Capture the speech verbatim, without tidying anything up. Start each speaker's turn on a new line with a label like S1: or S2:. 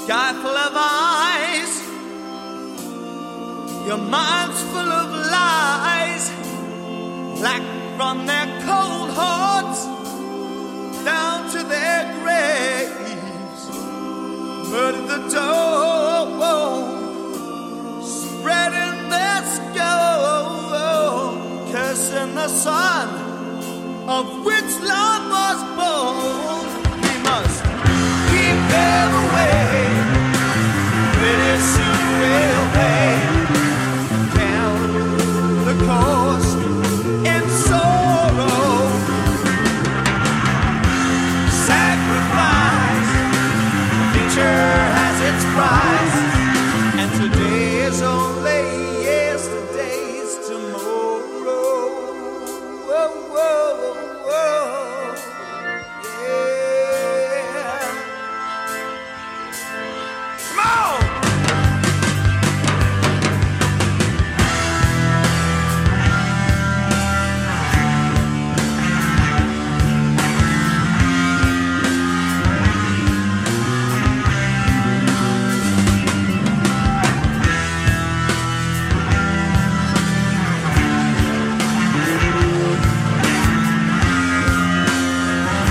S1: sky full of eyes, your mind's full of lies, black from their cold hearts down to their graves. Murder the door, spreading their skull, cursing the son of wisdom.